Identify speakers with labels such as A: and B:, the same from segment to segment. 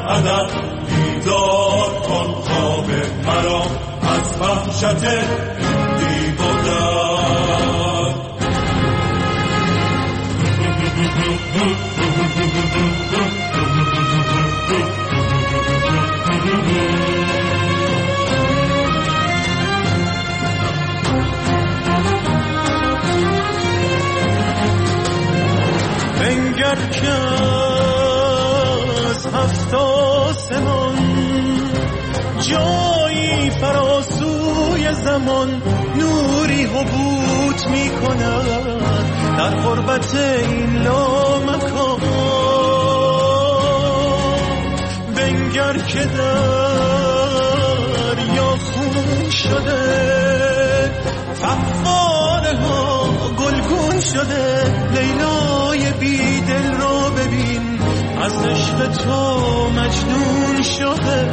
A: ادب بیدار کن خواب مرا از وحشت بی بودن.
B: بنگر که از هفت آسمان جایی فراسوی زمان نوری حبوط می کند در غربت این لامکان. بنگر که دریا خون شده فواره ها گلگون شده. لیلای بی دل رو ببین از عشق تو مجنون شده.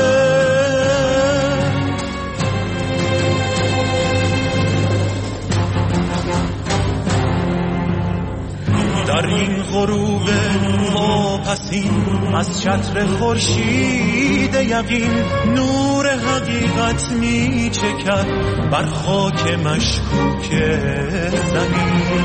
B: در این غروب واپسین از چتر خورشید یقین نور حقیقت می چکد بر خاک مشکوک زمین.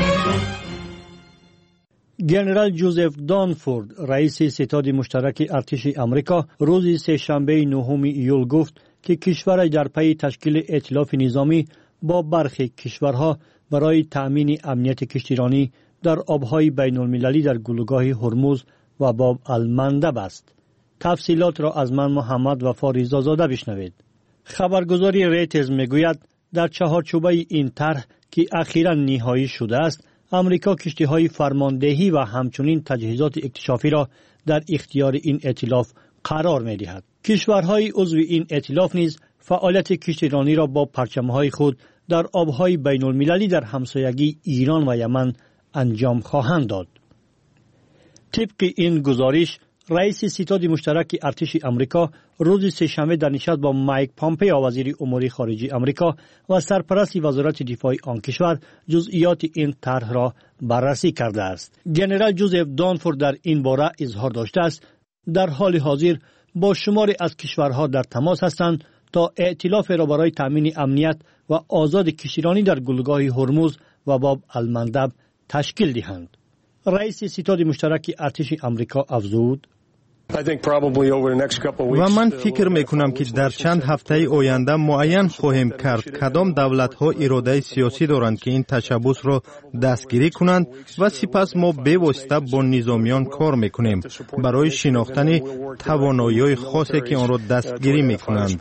C: جنرال جوزف دانفورد رئیس ستاد مشترک ارتش آمریکا روز سه‌شنبه 9 ایول گفت که کشورش در پی تشکیل ائتلاف نظامی با برخی کشورها برای تأمین امنیت کشتیرانی در آبهای بین المللی در گلوگاه هرمز و باب المندب است. تفصیلات را از من محمد وفا رضازاده بشنوید. خبرگزاری ریترز میگوید در چهارچوبه این طرح که اخیراً نهایی شده است، امریکا کشتی‌های فرماندهی و همچنین تجهیزات اکتشافی را در اختیار این ائتلاف قرار می‌دهد. کشورهای عضو این ائتلاف نیز فعالیت کشتیرانی را با پرچم‌های خود در آبهای بین المللی در همسایگی ایران و یمن انجام خواهند داد. طبق این گزارش، رئیس ستاد مشترک ارتش آمریکا روز سه‌شنبه در نشست با مایک پامپئو وزیر امور خارجه آمریکا و سرپرست وزارت دفاع آن کشور جزئیات این طرح را بررسی کرده است. جنرال جوزف دانفورد در این باره اظهار داشته است در حال حاضر با شماری از کشورها در تماس هستند تا ائتلاف را برای تامین امنیت و آزاد کشتیرانی در گلوگاه هرمز و باب المندب تشکیل دهند. رئیس ستاد مشترک ارتش آمریکا افزود:
D: و من فکر میکنم که در چند هفته آینده معین خواهیم کرد کدام دولت‌ها اراده سیاسی دارند که این تشبث را دستگیری کنند و سپس ما به واسطه با نظامیان کار میکنیم برای شناختن توانایی‌های خاصی که آن را دستگیری میکنند.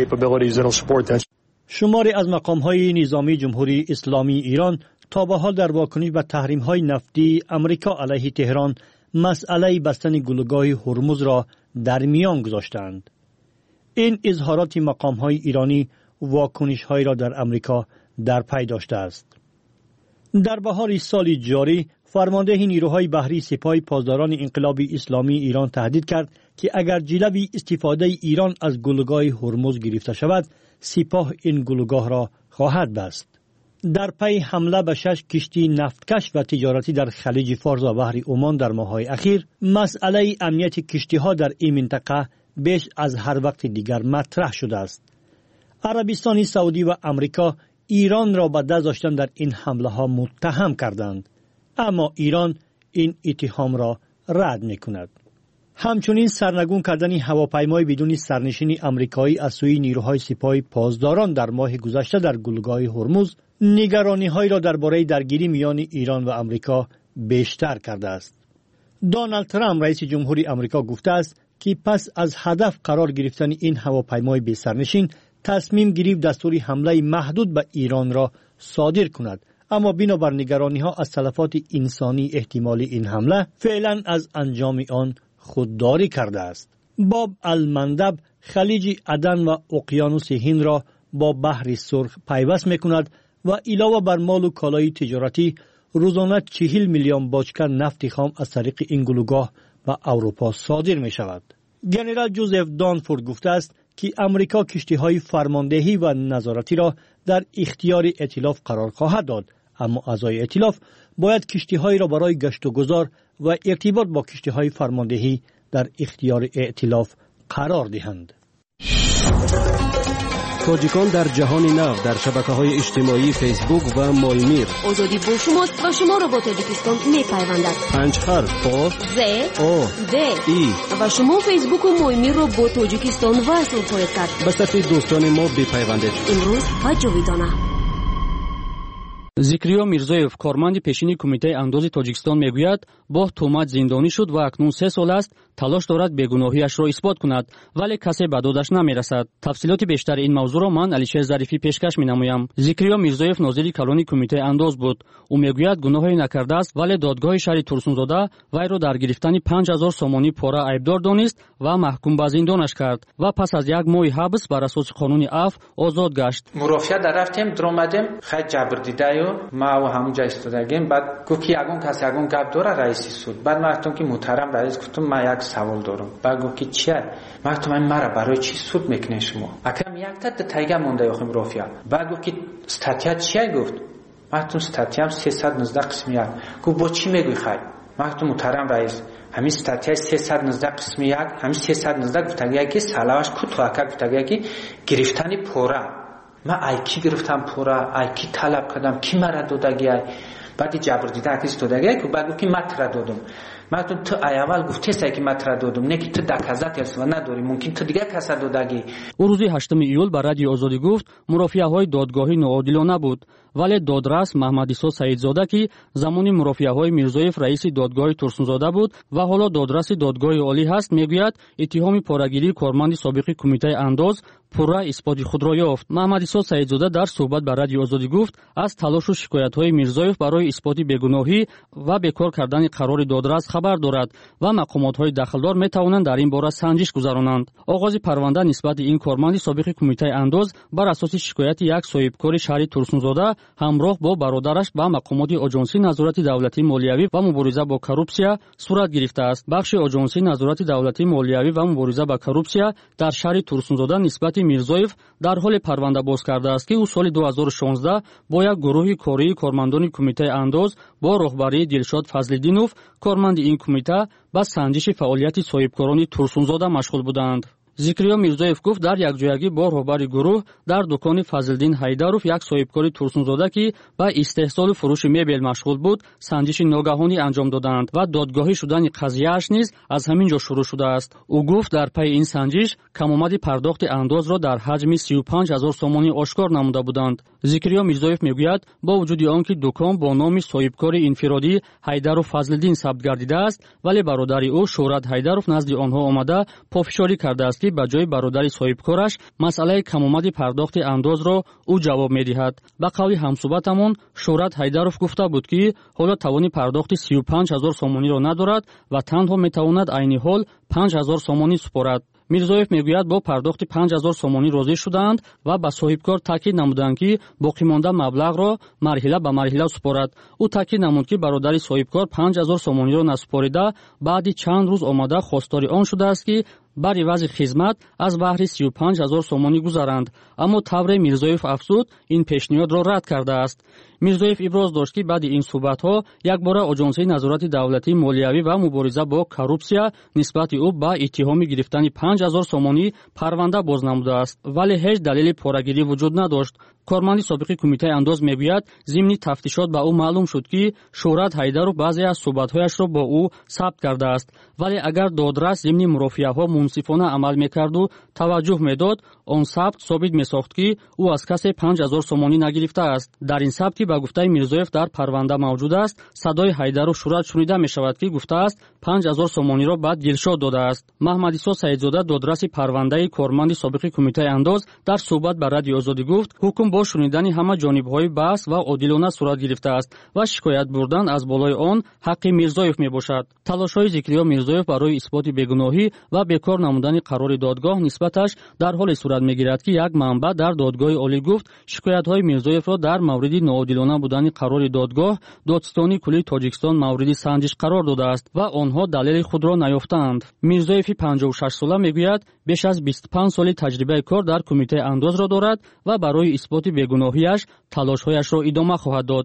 C: شماری از مقام‌های نظامی جمهوری اسلامی ایران تا به حال در واکنش به تحریم‌های نفتی امریکا علیه تهران مسئله بستن گلوگاه هرمز را در میان گذاشتند. این اظهارات مقام‌های ایرانی واکنش‌های را در امریکا در پی داشته است. در بهار سال جاری فرمانده نیروهای بحری سپاه پاسداران انقلاب اسلامی ایران تهدید کرد که اگر جلوی استفاده ایران از گلوگاه هرمز گرفته شود، سپاه این گلوگاه را خواهد بست. در پی حمله به 6 کشتی نفتکش و تجارتی در خلیج فارس و بحر عمان در ماه‌های اخیر، مسئله امنیت کشتی‌ها در این منطقه بیش از هر وقت دیگر مطرح شده است. عربستان سعودی و آمریکا ایران را به دست داشتن در این حمله‌ها متهم کردند، اما ایران این اتهام را رد می‌کند. همچنین سرنگون کردن هواپیمای بدون سرنشین آمریکایی از سوی نیروهای سپاه پاسداران در ماه گذشته در گلوگاه هرمز نگرانی‌های را درباره درگیری میان ایران و آمریکا بیشتر کرده است. دونالد ترامپ رئیس جمهوری آمریکا گفته است که پس از هدف قرار گرفتن این هواپیمای بی سرنشین تصمیم گرفت دستور حمله محدود به ایران را صادر کند، اما بنابر نگرانی‌ها از تلفات انسانی احتمالی این حمله فعلا از انجام آن خودداری کرده است. باب المندب خلیج عدن و اقیانوس هند را با بحر سرخ پیوست می‌کند و علاوه بر مال و کالای تجارتی روزانه 40 میلیون باجکه نفت خام از طریق این گلوگاه به اروپا صادر می شود. جنرال جوزف دانفورد گفته است که امریکا کشتی‌های فرماندهی و نظارتی را در اختیار ائتلاف قرار خواهد داد، اما اعضای ائتلاف باید کشتی‌های را برای گشت و گذار و ارتباط با کشتی‌های فرماندهی در اختیار ائتلاف قرار دهند.
E: تاجیکان در جهان نو در شبکه‌های اجتماعی فیسبوک و مایمیر.
F: آزادی با شماست و شما را با تاجیکستان می‌پیوندد.
E: 5 حرف ز او
F: د
E: ای
F: و شما فیسبوک و مایمیر را با تاجیکستان وصل خواهید کرد.
E: به صف دوستان ما بپیوندید.
F: امروز و جاویدانه.
G: зикриё мирзоев корманди пешини кумитаи андози тоҷикистон мегӯяд бо тӯҳмат зиндонӣ шуд ва акнун 3 сол аст талош дорад бегуноҳиашро исбот кунад, вале касе ба додаш намерасад. тафсилоти бештари ин мавзӯъро ман Алишер Зарифӣ пешкаш менамоям. зикриё мирзоев нозири калони кумитаи андоз буд. ӯ мегӯяд гуноҳе накардааст, вале додгоҳи шаҳри Турсунзода вайро дар гирифтани 5000 сомонӣ пора айбдор донист ва маҳкум ба зиндонаш кард ва пас аз як моҳи ҳабс бар асоси қонуни афв озод гашт.
H: мурофиа дарафтем дромадем хай ҷабрдидаю ма ва ҳамунҷа истодагем баъд гуфт ки ягон кас ягон гап дора раиси суд. баъд ман гуфтам ки муҳтарам раис, гуфтам ман як савол дорам. баъд гуфт ки чия? ман гуфтам мара барои чи суд мекунед шумо? акам якта тайга монда ёхи мурофиа. баъд гуфт ки статья чия? гуфт ман гуфтам статьям 319 қисми 1. гуфт бо чӣ мегӯй хай? ман гуфтам муҳтарам раис, ҳамин статьяи 319 қисми 1 ҳамин 319 гуфтагия ки салаваш кутуака гуфтагия ки гирифтани пора. من ایکی گرفتم پورا ایکی طلب کردم کی مرا دادگی بعدی جبر دیدن کسی دادگی که بعد گفت که من ترا دادم. من تو اول گفتی سعی که من ترا دادم نه که تو دکازات یلسو نداری ممکن تو دیگه کس دادگی.
G: او روزی 8 ایول بر رادیو آزادی گفت مرافعه‌های دادگاهی ناعادلانه بود. ولی دادرس محمد عیسی سعیدزاده که زمانی مرافعه‌های میرزایف رئیس دادگاه ترسونزاده بود و حالا دادرس دادگاه عالی هست میگوید اتهام پاره‌گیری کارمند سابق کمیته انداز پورا اثبات خود را یافت. محمد عیسی سعیدزاده در صحبت با رادیو آزادی گفت از تلاش و شکایت‌های میرزایف برای اثبات بیگناهی و بیکار کردن قرار دادرس خبر دارد و مقامات‌های دخلدار می‌توانند در این باره سنجش گذرانند. آغاز پرونده نسبت این کارمند سابق کمیته انداز بر اساس شکایت یک صاحبکار شهری ترسونزاده همراه با برادرش به مقامات آژانسی نظارت دولتی مالیوی و مبارزه با کورپسیا صورت گرفته است. بخش آژانسی نظارت دولتی مالیوی و مبارزه با کورپسیا در شهر ترسونزاده نسبت میرزایف در حال پرونده باز کرده است که او سال 2016 با یک گروه کاری کارمندان کمیته انداز با راهبری دلشاد فضل‌الدینوف کارمند این کمیته به سنجش فعالیت صاحبکاران ترسونزاده مشغول بودند. зикриё мирзоев гуфт дар якҷоягӣ бо роҳбари гурӯҳ дар дукони Фазлиддин Ҳайдаров як соҳибкори Турсунзода ки ба истеҳсолу фурӯши мебел машғул буд санҷиши ногаҳонӣ анҷом доданд ва додгоҳӣ шудани қазияаш низ аз ҳамин ҷо шурӯъ шудааст. ӯ гуфт дар пайи ин санҷиш камомади пардохти андозро дар ҳаҷми 35000 сомонӣ ошкор намуда буданд. зикриё мирзоев мегӯяд бо вуҷуди он ки дукон бо номи соҳибкори инфиродӣ Ҳайдаров Фазлиддин сабт гардидааст, вале бародари ӯ Шӯҳрат Ҳайдаров назди онҳо омада пофишорӣ кардааст ки ба ҷои бародари соҳибкораш масъалаи камомади пардохти андозро ӯ ҷавоб медиҳад. ба қавли ҳамсуҳбатамон Шӯҳрат Ҳайдаров гуфта буд ки ҳоло тавони пардохти 35000 сомониро надорад ва танҳо метавонад айни ҳол 5000 сомонӣ супорад. мирзоев мегӯяд бо пардохти 5000 сомонӣ розӣ шудаанд ва ба соҳибкор таъкид намуданд ки боқимонда маблағро марҳила ба марҳила супорад. ӯ таъкид намуд ки бародари соҳибкор 5000 сомониро насупорида баъди чанд рӯз омада хостори он шудааст ки бар ивази хизмат аз баҳри 35000 сомонӣ гузаранд. аммо тавре мирзоев афзуд ин пешниҳодро рад кардааст. мирзоев иброз дошт ки баъди ин суҳбатҳо якбора оҷонсии назорати давлатии молиявӣ ва мубориза бо коррупсия нисбати ӯ ба иттиҳоми гирифтани 5000 сомонӣ парванда боз намудааст, вале ҳеҷ далели порагирӣ вуҷуд надошт. корманди собиқи кумитаи андоз мегӯяд зимни тафтишот ба ӯ маълум шуд ки Шӯҳрат Ҳайдаров баъзе аз суҳбатҳояшро бо ӯ сабт кардааст, вале агар додрас зимни мурофиаҳо мунсифона амал мекарду таваҷҷӯҳ медод, он сабт собит месохт ки ӯ аз касе 5000 сомонӣ нагирифтааст. дар ин сабт ки ба гуфтаи мирзоев дар парванда мавҷуд аст, садои Ҳайдаров Шӯҳрат шунида мешавад ки гуфтааст 5000 сомониро ба Дилшод додааст. Маҳмад Исо Саидзода додраси парвандаи корманди собиқи кумитаи андоз дар суҳбат ба радиои Озодӣ гуфт ҳукм бо шунидани ҳама ҷонибҳои баҳс ва одилона сурат гирифтааст ва шикоят бурдан аз болои он ҳаққи мирзоев мебошад. талошҳои зикриё мирзоев барои исботи бегуноҳӣ ва бекор намудани қарори додгоҳ нисбаташ дар ҳоле сурат мегирад ки як манбаъ дар додгоҳи олӣ гуфт шикоятҳои мирзоевро дар мавриди ноодилона будани қарори додгоҳ додистони куллии Тоҷикистон мавриди санҷиш қарор додааст ва онҳо далели худро наёфтаанд. мирзоеви 56 сола мегӯяд беш аз 25 соли таҷрибаи кор дар кумитаи андозро дорад ва барои исботи бегуноҳиаш талошҳояшро идома хоҳад дод.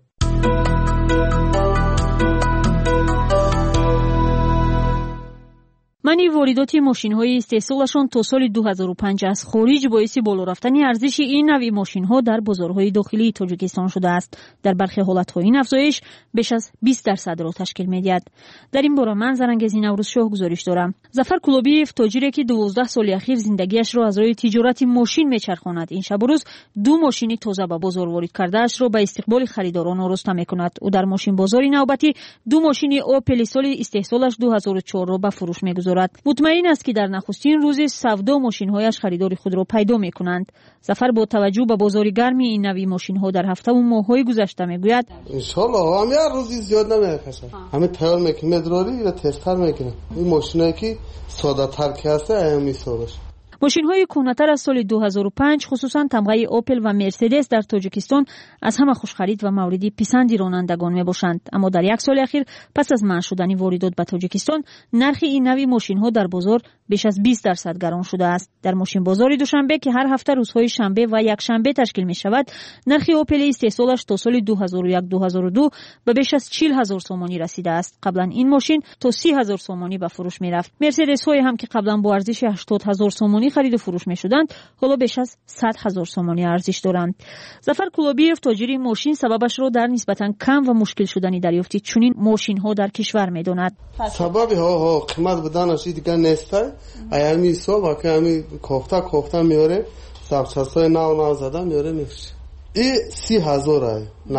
I: منی واردات ماشین‌های استحصالشان تا سال 2005 از خارج باعث بالا رفتن ارزش این نوع ماشین‌ها در بازارهای داخلی تاجیکستان شده است. در برخی حالت‌ها این افزایش بیش از 20% را تشکیل می‌دهد. در این باره من زرنگزی نوروز شاه گزارش دارم. ظفر کلوبیف تاجری که 12 سال اخیر زندگیش را از راه تجارت ماشین می‌چرخاند، این شب و روز 2 ماشین تازه به بازار وارد کرده اش را به استقبال خریداران آراسته می‌کند. او در ماشین بازاری نوبتی 2 ماشین اوپل سال استحصالش 2004 را به فروش می‌گذارد. مطمئن است که در نخستین روز سودا ماشین‌هایش خریدار خود را پیدا می‌کنند. ظفر با توجه به بازار گرم این نوع ماشین‌ها در هفته و ماه‌های گذشته می‌گوید
J: ان شاءالله هم یه روزی زیاد نمی‌کشه. همه تیار می‌کنه مدراری یا تستر می‌کنه. این ماشینایی که ساده‌تر که هست می‌سازه.
I: ماشین‌های کهنه‌تر از سال 2005 خصوصاً تمغه اوپل و مرسدس در تاجیکستان از همه خوشخرید و مورد پسند رانندگان می‌باشند. اما در یک سال اخیر پس از منع شدن واردات به تاجیکستان نرخ این نوع ماشین‌ها در بازار بیش از 20% گران شده است. در ماشین بازار دوشنبه که هر هفته روزهای شنبه و یک شنبه تشکیل می‌شود، نرخ اوپل استحصالش تا سال 2001-2002 به بیش از 40,000 سومانی رسیده است. قبلا این ماشین تا 30,000 سومانی به فروش می‌رفت. مرسدس‌های هم که قبلا با ارزش 80,000 سومانی خرید و فروش می‌شدند، حالا بیش از 100,000 سومانی ارزش دارند. ظفر کلوبیف تاجر ماشین سببش را در نسبتاً کم و مشکل شدن دریافت چنین ماشین‌ها در کشور می‌داند.
J: سبب قیمت بدنش دیگر نیست. ایامی صبح که همی کوفته میاره سبچسای نو زدن میاره میفروشه. این 30,000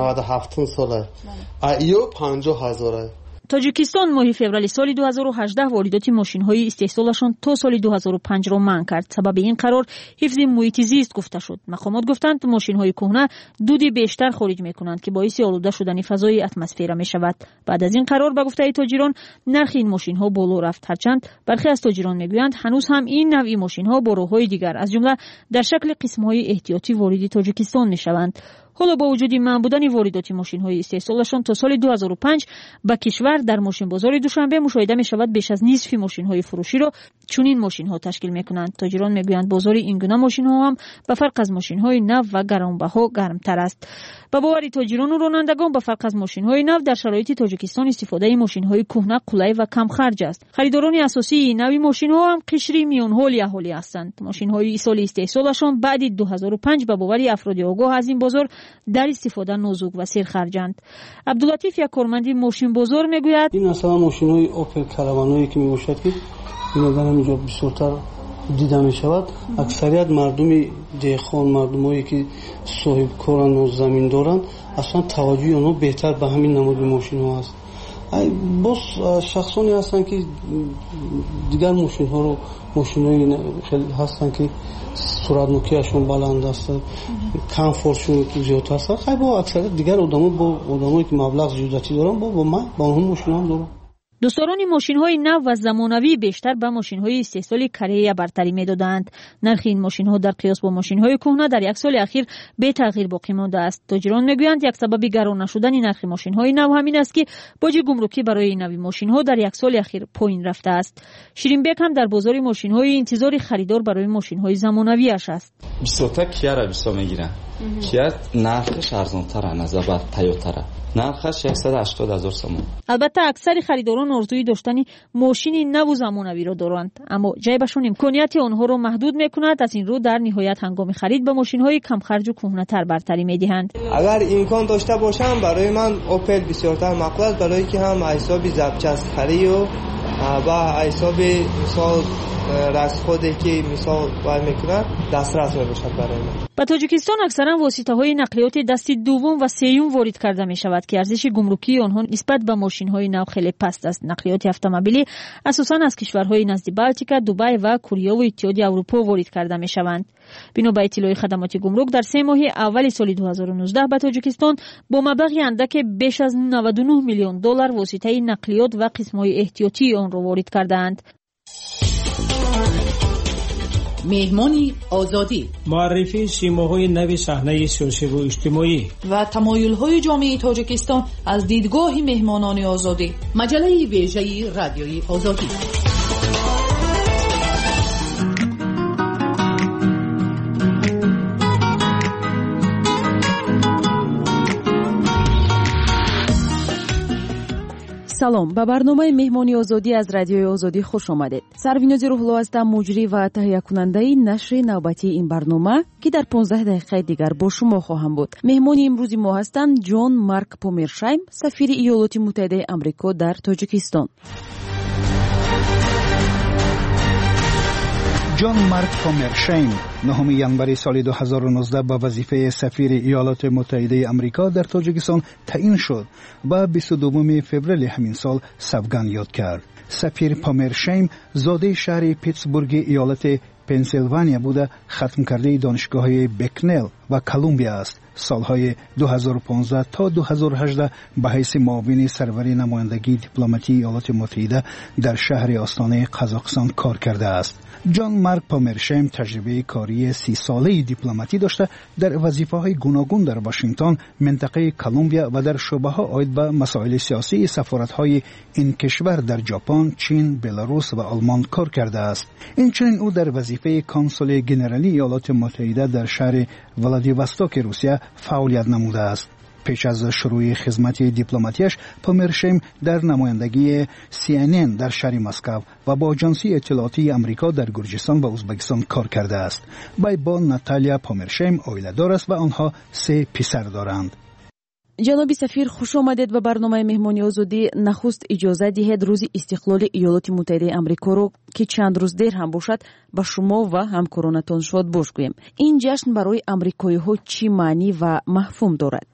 J: 97 ساله. ایو 50,000.
I: تاجیکستان ماه فوریه سال 2018 واردات ماشین‌های استحصالشان تا سال 2005 را منع کرد. سبب این قرار حفظ محیط زیست گفته شد. مقامات گفتند ماشین‌های کهنه دود بیشتر خارج می‌کنند که باعث آلوده شدن فضای اتمسفر می‌شود. بعد از این قرار به گفته تاجران نرخ این ماشین‌ها بالا رفت. هرچند برخی از تاجران می‌گویند هنوز هم این نوع ماشین‌ها با راه‌های دیگر از جمله در شکل قسم‌های احتیاطی وارد تاجیکستان می‌شوند. حالا با وجود منع بودن واردات ماشین‌های استحصالشان تا سال 2005 به کشور در ماشین بازار دوشنبه مشاهده می‌شود بیش از نصف ماشین‌های فروشی را چنین ماشین‌ها تشکیل می‌کنند. تاجران می‌گویند بازار این گونه ماشین‌ها هم به فرق از ماشین‌های نو و گرانبها گرمتر است. با باور تاجران و رانندگان به فرق از ماشین‌های نو در شرایط تاجیکستان استفاده ماشین‌های کهنه قلای و کم خرج است. خریداران اساسی این نوع ماشین‌ها هم قشری میان حال اهالی هستند. ماشین‌های سال استحصالشان بعد 2005 به باور افراد آگاه از این بازار در استفاده نازک و سرخرجند. عبداللطیف یک کارمند ماشین بازار میگوید
K: این مثلا ماشین‌های اوپل کاروانایی که میباشد که اینا در اینجا بسیارتر دیده میشود. اکثریت مردم دهخان، مردمایی که صاحب کارن و زمین دارن، اصلا توجه اونها بهتر به همین نماد ماشین‌ها است. باز شخصانی هستن که دیگر ماشین‌ها رو ماشین‌های خیلی هستن که سرعت نوکیشون بلند است، کامفورتشون زیاد است. خیلی با اکثریت دیگر آدمایی که مبلغ زیادی دارن با اون ماشینا هم دارن.
I: دوستداران ماشین‌های نو و زمانوی بیشتر به ماشین‌های استحصال کره برتری می‌دادند. نرخ این ماشین‌ها در قیاس با ماشین‌های کهنه در یک سال اخیر به تغییر باقی مانده است. تاجران می‌گویند یک سبب گران نشدن نرخ ماشین‌های نو همین است که باج گمرکی برای این نوع ماشین‌ها در یک سال اخیر پایین رفته است. شیرین بیگ هم در بازار ماشین‌های انتظار خریدار برای ماشین‌های زمانوی اش است.
L: 20 تا کیا را 20 میگیرن. کیا نرخش ارزان‌تر از نسبت تویوتا. نرخش 180,000 سوم.
I: البته اکثر خریداران آرزوی داشتن ماشین نو و زمانوی را دارند، اما جیبشون امکانیت آنها را محدود می‌کند. از این رو در نهایت هنگام خرید به ماشین‌های کم خرج و کهنه‌تر برتری می‌دهند.
M: اگر امکان داشته باشم برای من اوپل بسیارتر مقبول است، برای که هم حساب ضبط خرید و حساب مثال راست خودی که مثال باید میکنه دسترس میباشد برای من.
I: به تاجیکستان اکثرا واسطه‌های نقلیات دست دوم و سوم وارد کرده می شود که ارزش گمرکی آنها نسبت به ماشین‌های نو خیلی پست است. نقلیات اتومبیلی اساساً از کشورهای نزد بالتیکا، دبی و کره و اتحادیه اروپا وارد کرده می شوند. بنا به اطلاع خدمات گمرک در 3 ماه اول سال 2019 به تاجیکستان با مبلغ اندک بیش از 99 میلیون دلار واسطه نقلیات و قسم‌های احتیاطی آن را وارد کردند.
N: مهمانی آزادی،
O: معرفی سیماهای نو صحنه سیاسی و اجتماعی
N: و تمایل‌های جامعه تاجیکستان از دیدگاه مهمانان آزادی. مجله ویژه رادیوی آزادی.
P: салом, ба барномаи меҳмони озодӣ аз радиои озодӣ хуш омадед. сарвинози рӯҳло ҳастам, муҷрӣ ва таҳиякунандаи нашри навбатии ин барнома ки дар 15 дақиқаи дигар бо шумо хоҳам буд. меҳмони имрӯзи мо ҳастанд ҷон Марк Помершайм, сафири Иёлоти Муттаҳидаи Амрико дар Тоҷикистон.
Q: ҷон Марк Помершайм 9 январи соли 2019 ба вазифаи сафири Иёлоти Муттаҳидаи Амрико дар Тоҷикистон таъин шуд ва 22 феврали ҳамин сол савган ёд кард. сафир Помершайм зодаи шаҳри Питтсбурги иёлати Пенсилвания буда хатмкардаи донишгоҳҳои Бекнел ва Колумбия аст. солҳои 2015 то 2018 ба ҳайси муовини сарвари намояндагии дипломатии Иёлоти Муттаҳида дар шаҳри остонаи Қазоқистон кор кардааст. ҷон Марк Помершайм таҷрибаи кории 30 солаи дипломатӣ дошта дар вазифаҳои гуногун дар Вашингтон, минтақаи Колумбия ва дар шӯъбаҳо оид ба масоили сиёсии сафоратҳои ин кишвар дар Ҷопон, Чин, Беларус ва Олмон кор кардааст. инчунин ӯ дар вазифаи консули генералии Иёлоти Муттаҳида дар шаҳри Владивостоки Русия фаъолият намудааст. пеш аз шурӯи хизмати дипломатияш, Помершайм дар намояндагии CNN дар шаҳри Москав ва бо Аҷонсии иттилоотии Амрико дар Гурҷистон ва Узбекистон кор кардааст. вай бо Наталия Помершайм оиладор аст ва онҳо 3 писар доранд.
P: ҷаноби сафир, хуш омадед ба барномаи меҳмони озодӣ. нахуст иҷоза диҳед рӯзи истиқлоли Иёлоти Муттаҳидаи Амрикоро, ки чанд рӯз дер ҳам бошад, ба шумо ва ҳамкоронатон шодбош гӯем. ин ҷашн барои амрикоиҳо чӣ маънӣ ва мафҳум дорад?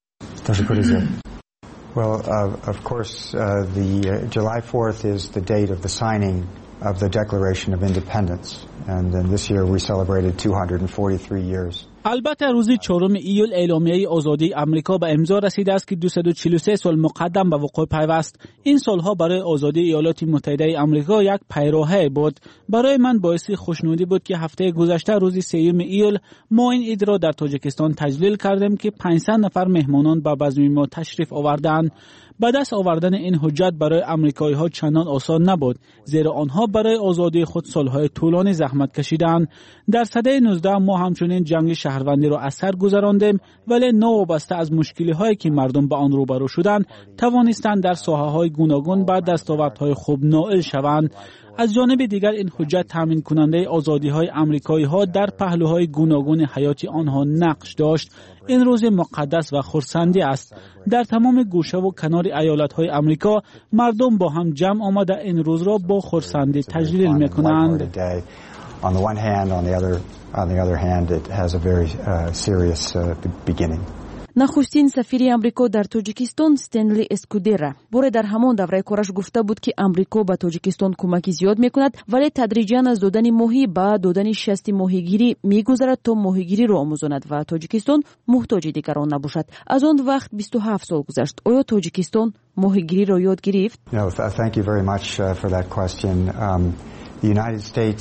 R: Well, of course, the July 4th is the date of the signing of the Declaration of Independence, and then this year we celebrated 243 years.
S: البته روز 4 ایول اعلامیه آزادی آمریکا به امضا رسیده است که 243 سال مقدم به وقوع پیوست. این سالها برای آزادی ایالات متحده آمریکا یک پیراهه بود. برای من باعث خوشنودی بود که هفته گذشته روز 3 ایول ما این عید را در تاجیکستان تجلیل کردیم که 500 نفر مهمانان به بزم ما تشریف آوردند. به دست آوردن این حجت برای آمریکایی ها چندان آسان نبود، زیرا آنها برای آزادی خود سالهای طولانی زحمت کشیدند. در سده 19 ما همچنین جنگ شهروندی را از سر گذراندیم، ولی نوابسته از مشکلی هایی که مردم به آن روبرو شدند توانستند در ساحه های گوناگون به دستاوردهای خوب نائل شوند. از جانب دیگر این حجت تامین کننده آزادی های آمریکایی ها در پهلوهای گوناگون حیات آنها نقش داشت. این روز مقدس و خرسندی است. در تمام گوشه و کنار ایالت های آمریکا مردم با هم جمع آمده این روز را با خرسندی تجلیل میکنند.
R: On the one hand, on the other hand, it has a very serious beginning.
P: нахустин сафири амрико дар тоҷикистон Стенли Эскудера боре дар ҳамон давраи кораш гуфта буд ки амрико ба тоҷикистон кӯмаки зиёд мекунад, вале тадриҷан аз додани моҳӣ ба додани шасти моҳигирӣ мегузарад то моҳигириро омӯзонад ва тоҷикистон муҳтоҷи дигарон набошад. аз он вақт 27 сол гузашт. оё тоҷикистон моҳигириро ёд гирифт?
R: No, thank you very much for that question. The United States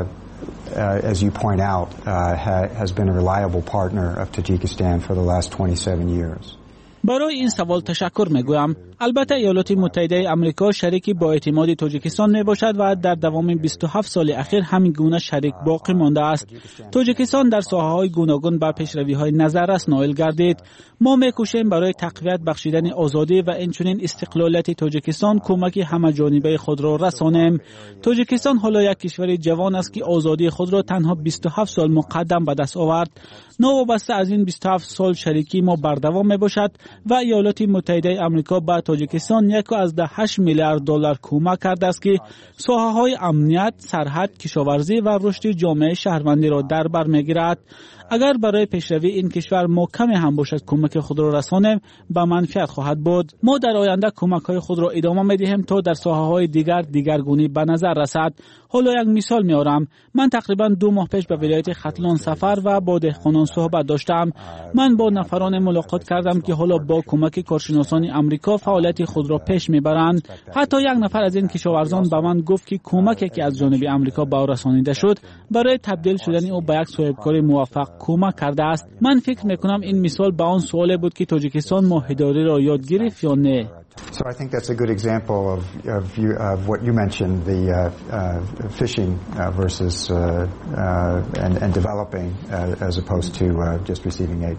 R: as you point out, has been a reliable partner of Tajikistan for the last 27 years.
S: برای این سوال تشکر میگویم. البته ایالات متحده آمریکا شریکی با اعتماد تاجیکستان میباشد و در دوام 27 سال اخیر همین گونه شریک باقی مانده است. تاجیکستان در ساحه‌های گوناگون به پیشروی‌های نظررس نائل گردید. ما میکوشیم برای تقویت بخشیدن آزادی و اینچنین استقلالیت تاجیکستان کمک همه‌جانبه خود را رسانیم. تاجیکستان حالا یک کشور جوان است که آزادی خود را تنها 27 سال مقدم به دست آورد. نوابسته از این 27 سال شریکی ما بردوام میباشد و ایالات متحده آمریکا به تاجیکستان 1.8 میلیارد دلار کمک کرده است که ساحه‌های امنیت، سرحد، کشاورزی و رشد جامعه شهروندی را در بر میگیرد. اگر برای پیشروی این کشور ما کمی هم باشد کمک خود را رسانیم به منفعت خواهد بود. ما در آینده کمک‌های خود را ادامه می‌دهیم تا در ساحه‌های دیگرگونی به نظر رسد. حالا یک مثال میارم. من تقریبا 2 ماه پیش به ولایت ختلان سفر و با دهقانان صحبت داشتم. من با نفران ملاقات کردم که حالا با کمک کارشناسان آمریکا فعالیت خود را پیش میبرند. حتی یک نفر از این کشاورزان به من گفت که کمکی که از جانب آمریکا به او رسانیده شد برای تبدیل شدن او به یک صاحبکار موفق کمک کرده است. من فکر میکنم این مثال به آن سوال بود که تاجیکستان ماهیداری را یاد گرفت یا نه.
R: So I think that's a good example of what you mentioned, the fishing versus and developing as opposed to just receiving aid.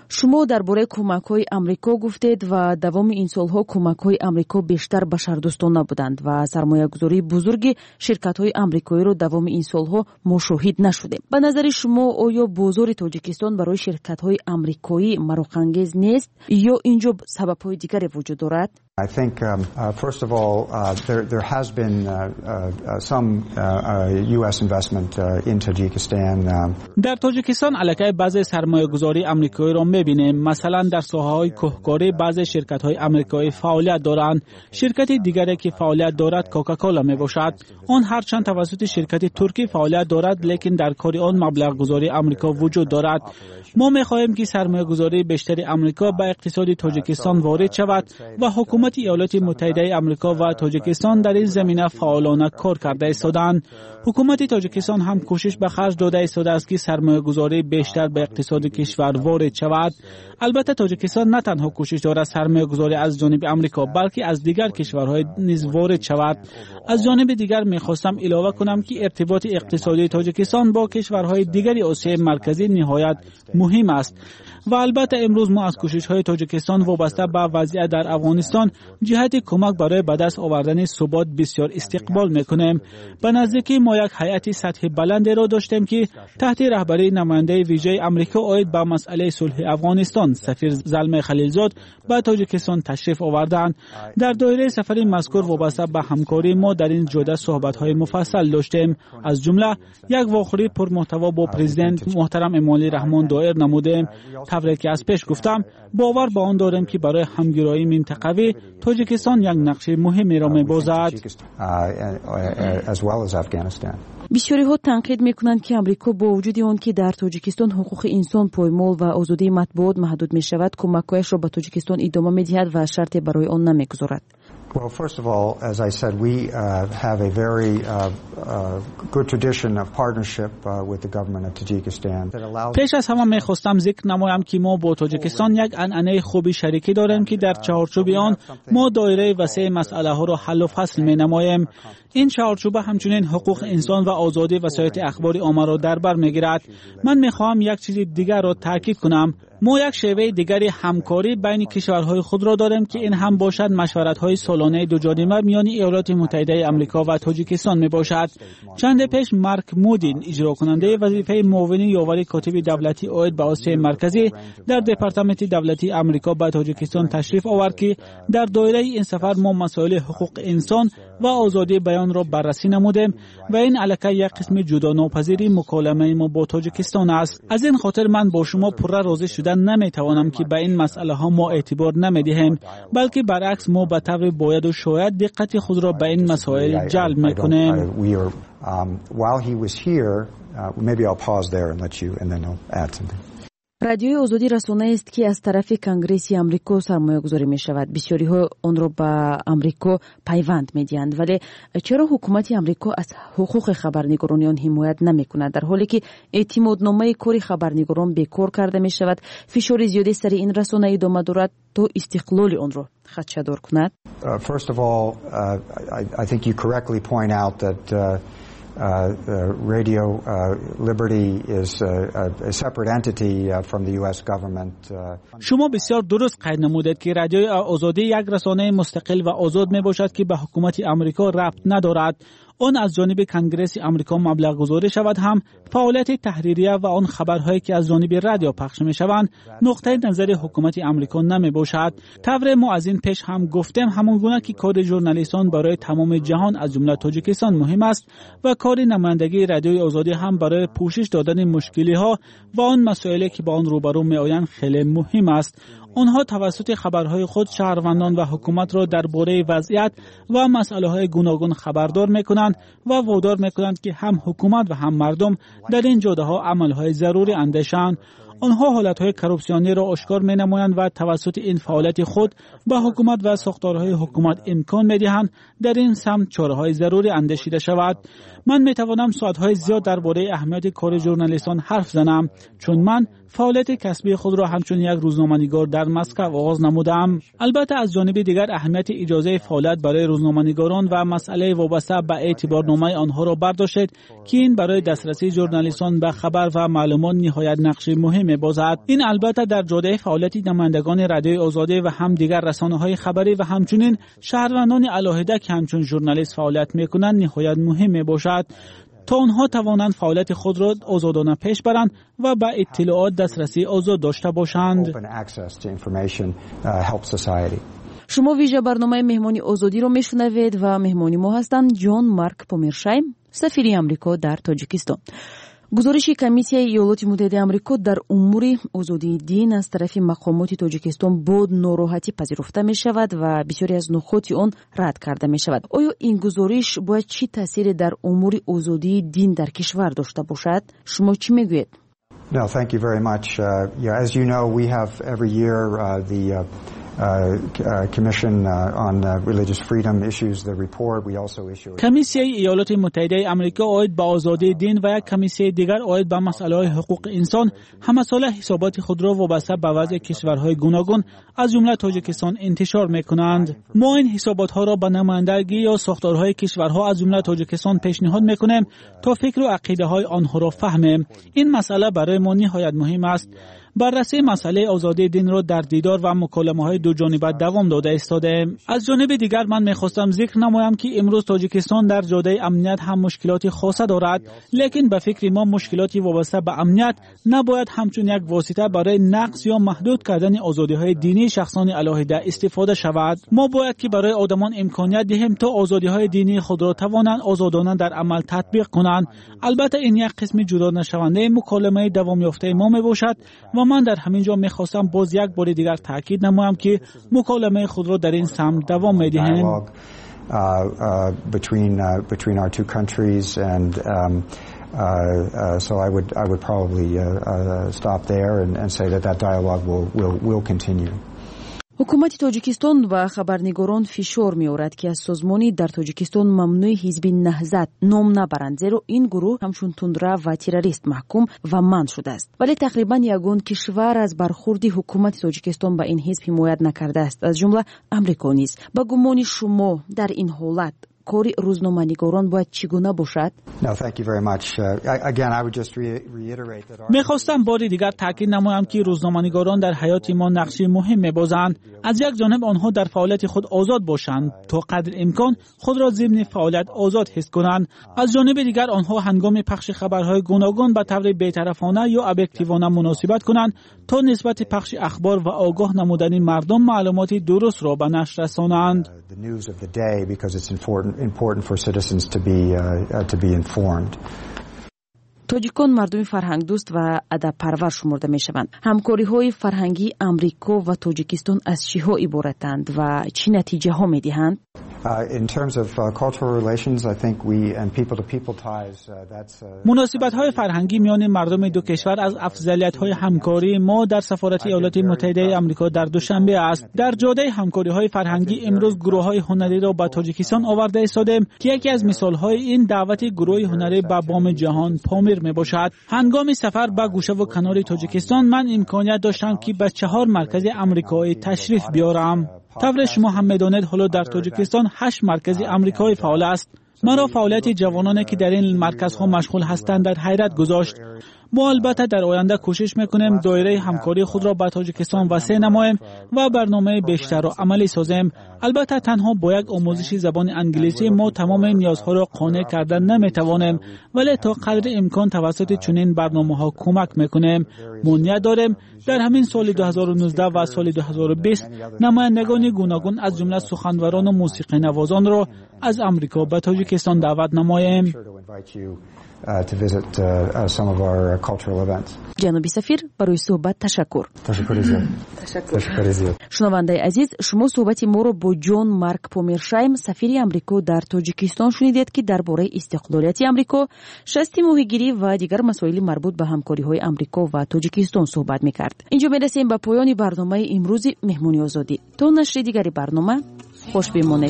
P: شما درباره کمک‌های آمریکا گفتید و دوام این سال‌ها کمک‌های آمریکا بیشتر بشردوستانه بودند و سرمایه‌گذاری بزرگ شرکت‌های آمریکایی رو دوام این سال‌ها ما شاهد نشدیم. به نظر شما آیا بازار تاجیکستان برای شرکت‌های آمریکایی مروق‌انگیز نیست یا اینجا سبب‌های دیگری وجود دارد؟
R: I think, first of all, there has been some U.S. investment in Tajikistan.
S: در تاجیکستان علاقه بعضی سرمایه‌گذاری آمریکایی را می‌بینیم. مثلا در ساحه‌های کهکاری بعضی شرکت‌های آمریکایی فعالیت دارند. شرکت دیگری که فعالیت دارد کوکاکولا میباشد. آن هرچند توسط شرکت ترکی فعالیت دارد، لیکن در کار آن مبلغ‌گذاری آمریکا وجود دارد. ما می‌خواهیم که سرمایه‌گذاری بیشتر آمریکا به اقتصاد تاجیکستان وارد شود و حکومت ایالات متحده آمریکا و تاجیکستان در این زمینه فعالانه کار کرده ایستادند. حکومت تاجیکستان هم کوشش به خرج داده ایستاده است که سرمایه‌گذاری بیشتر به اقتصاد کشور وارد شود. البته تاجیکستان نه تنها کوشش دارد سرمایه‌گذاری از جانب آمریکا بلکه از دیگر کشورهای نیز وارد شود. از جانب دیگر می‌خواستم علاوه کنم که ارتباط اقتصادی تاجیکستان با کشورهای دیگر آسیای مرکزی نهایت مهم است و البته امروز ما از کوشش‌های تاجیکستان وابسته به وضعیت در افغانستان جهت کمک برای به دست آوردن ثبات بسیار استقبال می‌کنیم. به نزدیکی ما یک هیئت سطح بلندی را داشتیم که تحت رهبری نماینده ویژه آمریکا عاید به مسئله صلح افغانستان سفیر زلمه خلیلزاد به تاجیکستان تشریف آوردند. در دایره سفر مذکور وابسته به همکاری ما در این جلسه صحبت‌های مفصل داشتیم. از جمله یک واخوری پرمحتوا با پرزیدنت محترم امالی رحمان دایر نمودیم. طوری که از پیش گفتم باور به آن داریم که برای همگرایی منطقوی تاجیکستان یک نقش مهمی را می‌بازد.
P: بسیاری ها تنقید میکنند که آمریکا با وجود آن که در تاجیکستان حقوق انسان پایمال و آزادی مطبوعات محدود می شود کمک‌هایش را به تاجیکستان ادامه می‌دهد و شرطی برای آن نمی‌گذارد.
R: Well, first of all, as I said, we have a very good tradition of partnership with the government of Tajikistan that allows.
S: پیش از همه می‌خواستم ذکر نمایم که ما با تاجیکستان یک عنعنه خوبی شریکی داریم که در چهارچوب آن ما دایره وسیع مسئله‌ها را حل و فصل می‌نماییم. این چهارچوب همچنین حقوق انسان و آزادی وسایط اخبار عامه را در بر می‌گیرد. من می‌خواهم یک چیز دیگر را تاکید کنم. ما یک شیوه دیگری همکاری بین کشورهای خود را داریم که این هم باشد مشورت‌های سالانه دو جانبه میان ایالات متحده آمریکا و تاجیکستان میباشد. چند پیش مارک مودین اجرا کننده وظیفه معاون یاور کاتب دولتی عاید به آسیای مرکزی در دپارتمان دولتی آمریکا به تاجیکستان تشریف آورد که در دایره این سفر ما مسائل حقوق انسان و آزادی بیان را بررسی نمودیم و این علاقه یک قسم جدا ناپذیر مکالمه ما با تاجیکستان است. از این خاطر من با شما پره راضی شدن نمیتوانم که به این مسئله ها ما اعتبار نمیدهیم، بلکه برعکس ما به طور باید و شاید دقت خود را به این مسائل جلب میکنیم.
P: رادیوی آزادی رسانه است که از طرف کنگره آمریکا سرمایه گذاری می شود. بسیاری ها آن را به آمریکا پیوند می دهند، ولی چرا حکومت آمریکا از حقوق خبرنگاران حمایت نمی کند در حالی که اعتمادنامه کاری خبرنگاران بیکار کرده می شود؟ فشار زیادی سر این رسانه ادامه دارد تا استقلال آن را خدشه‌دار کند.
R: First of all, I think you correctly point out that Radio Liberty is a separate entity from the U.S. government.
S: شما بسیار درست قید نمودید که رادیوی آزادی یک رسانه مستقل و آزاد می باشد که به حکومت آمریکا ربط ندارد. آن از جانب کنگره آمریکا مبلغ گذاری شود هم فعالیت تحریریه و آن خبرهایی که از جانب رادیو پخش می شوند نقطه نظر حکومت آمریکا نمی باشد. طور ما از این پیش هم گفتیم همان گونه که کار ژورنالیستان برای تمام جهان از جمله تاجیکستان مهم است و کار نمایندگی رادیوی آزادی هم برای پوشش دادن مشکلی ها و آن مسائلی که با آن روبرو می آیند خیلی مهم است. آنها توسط خبرهای خود شهروندان و حکومت را درباره وضعیت و مسائل گوناگون خبردار می‌کنند و وادار می‌کنند که هم حکومت و هم مردم در این جاده‌ها عمل‌های ضروری اندیشند. آنها حالت‌های کروپسیونی را آشکار می‌نمایند و توسط این فعالیت خود به حکومت و ساختارهای حکومت امکان می‌دهند در این سمت چاره‌های ضروری اندیشیده شود. من می‌توانم ساعت‌های زیاد درباره اهمیت کار ژورنالیستان حرف زنم، چون من فعالیت کسبی خود را همچون یک روزنامه‌نگار در مسکو آغاز نمودم. البته از جانب دیگر اهمیت اجازه فعالیت برای روزنامه‌نگاران و مسئله وابسته به اعتبارنامه آنها را برداشتید که این برای دسترسی ژورنالیستان به خبر و معلومات نهایت نقش مهم مهم می‌باشد. این البته در جاده فعالیت نمایندگان رادیوی آزادی و هم دیگر رسانه‌های خبری و همچنین شهروندان علاهده که همچون ژورنالیست فعالیت می‌کنند نهایت مهم می‌باشد تا آنها توانند فعالیت خود را آزادانه پیش برند و به اطلاعات دسترسی آزاد داشته باشند.
P: شما ویژه برنامه مهمانی آزادی رو میشنوید و مهمانی ما هستند جان مارک پومرشایم، سفیر آمریکا در تاجیکستان. گزارش کمیسیای ایالات متحده آمریکا در امور آزادی دین از طرف مقامات تاجیکستان با ناراحتی پذیرفته می شود و بسیاری از نکات آن رد کرده می شود. آیا این گزارش باید چی تأثیری در امور آزادی دین در کشور داشته باشد؟ شما چی میگویید؟
R: No, thank you very much. As you know, we have every year the Commission on Religious Freedom issues the report. We also issue
S: کمیسیای ایالات متحده آمریکا عاید به آزادی دین و یک کمیسیای دیگر عاید به مسائل حقوق انسان همه ساله حسابات خود را وابسته به وضع کشورهای گوناگون از جمله تاجیکستان انتشار می‌کنند. ما این حسابات ها را به نمایندگی یا ساختارهای کشورها از جمله تاجیکستان پیشنهاد می‌کنیم تا فکر و عقیده های آنها را فهمیم. این مسئله برای ما نهایت مهم است. بررسی مسئله آزادی دین را در دیدار و مکالمه‌های دو جانبه دوام داده ایستادیم. از جانب دیگر من می‌خواستم ذکر نمایم که امروز تاجیکستان در جاده امنیت هم مشکلات خاصه دارد، لیکن به فکر ما مشکلاتی وابسته به امنیت نباید همچون یک واسطه برای نقض یا محدود کردن آزادی‌های دینی شخصان علاهده استفاده شود. ما باید که برای آدمان امکانیت دهیم تا آزادی‌های دینی خود را توانند آزادانه در عمل تطبیق کنند. البته این یک قسم جدا نشونده مکالمه دوام یافته ما میباشد و من در همین جا میخواستم باز یک بار دیگر تاکید نمایم که مکالمه خود را در این سمت دوام میدهیم.
R: between our two countries and so I would probably stop there and say that dialogue will continue.
P: حکومت تاجیکستان و خبرنگاران فشار می‌آورد که از سازمانی در تاجیکستان ممنوع حزب نهضت نام نبرند، زیرا این گروه همچون تندرو و تروریست محکوم و منع شده است. ولی تقریبا یگان کشور از برخورد حکومت تاجیکستان به این حزب حمایت نکرده است، از جمله آمریکا نیز. با گمان شما در این حالت کاری روزنامه‌نگاران باید چگونه باشد؟
S: میخواستم بار دیگر تاکید نمایم که روزنامه‌نگاران در حیات ما نقشی مهم می‌بازند. از یک جانب آنها در فعالیت خود آزاد باشند تا قدر امکان خود را ضمن فعالیت آزاد حس کنند. از جانب دیگر آنها هنگام پخش خبرهای گوناگون به طور بی‌طرفانه یا ابجکتیوانه مناسبت کنند تا نسبت پخش اخبار و آگاه نمودن مردم معلومات درست را به نشر رسانند.
R: important for citizens to be informed.
P: تاجیکان مردم فرهنگ دوست و ادب پرور شمرده می شوند. همکاری های فرهنگی آمریکا و تاجیکستان از چی ها عبارتند و چی نتیجه ها می دهند؟
R: In terms of cultural relations, I think we and people-to-people ties.
S: مناسبت‌های فرهنگی میان مردم دو کشور از افضلیت‌های همکاری ما در سفارت ایالات متحده آمریکا در دوشنبه است. در جاده همکاری‌های فرهنگی امروز گروه‌های هنری را به تاجیکستان آورده ایستادیم که یکی از مثال‌های این دعوت گروه هنری به بام جهان پامیر میباشد. هنگام سفر به گوشه و کنار تاجیکستان من امکانیت داشتم که به 4 مرکز آمریکایی تشریف بیارم. طور شما هم می‌دانید حالا در تاجیکستان 8 مرکز آمریکایی فعال است. مرا فعالیت جوانانی که در این مرکزها مشغول هستند در حیرت گذاشت. ما البته در آینده کوشش میکنیم دایره همکاری خود را به تاجیکستان وسیع نماییم و برنامه بیشتر و عملی سازیم. البته تنها با یک آموزش زبان انگلیسی ما تمام نیازها را قانع کردن نمیتوانیم، ولی تا قدر امکان توسط چنین برنامه‌ها کمک میکنیم. ما نیت داریم در همین سال 2019 و سال 2020 نمایندگان گوناگون از جمله سخنوران و موسیقی نوازان را از آمریکا به تاجیکستان دعوت نماییم.
R: To visit some of our cultural events.
P: جنابی سفیر برای صحبت تشکر.
R: تشکر زیاد.
P: شنونده عزیز، شما صحبت ما رو با جان مارک پومرشایم سفیر آمریکا در تاجیکستان شنیدید که درباره استقلالیت آمریکا، شست ماهیگیری و دیگر مسائل مربوط به همکاری‌های آمریکا و تاجیکستان صحبت می‌کرد. اینجا می‌رسیم به پایان برنامه امروز مهمونی آزادی. تا نشر دیگری برنامه خوش بمانید.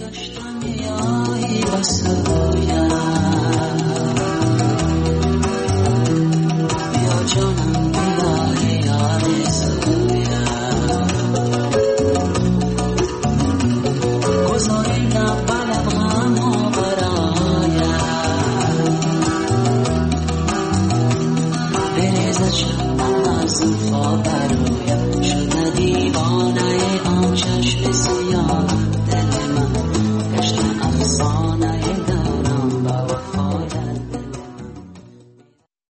T: تا